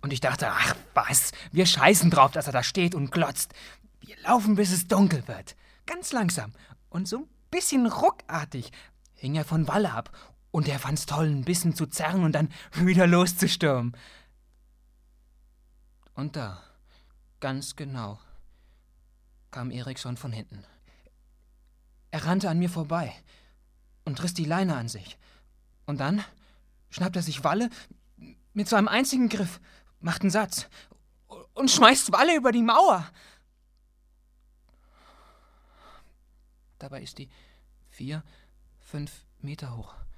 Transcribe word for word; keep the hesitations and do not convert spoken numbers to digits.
Und ich dachte, ach was, wir scheißen drauf, dass er da steht und glotzt. Wir laufen, bis es dunkel wird. Ganz langsam und so ein bisschen ruckartig hing er von Walle ab. Und er fand's toll, ein bisschen zu zerren und dann wieder loszustürmen. Und da, ganz genau, kam Erikson von hinten. Er rannte an mir vorbei und riss die Leine an sich. Und dann schnappt er sich Walle mit so einem einzigen Griff, macht einen Satz und schmeißt Walle über die Mauer. Dabei ist die vier, fünf Meter hoch.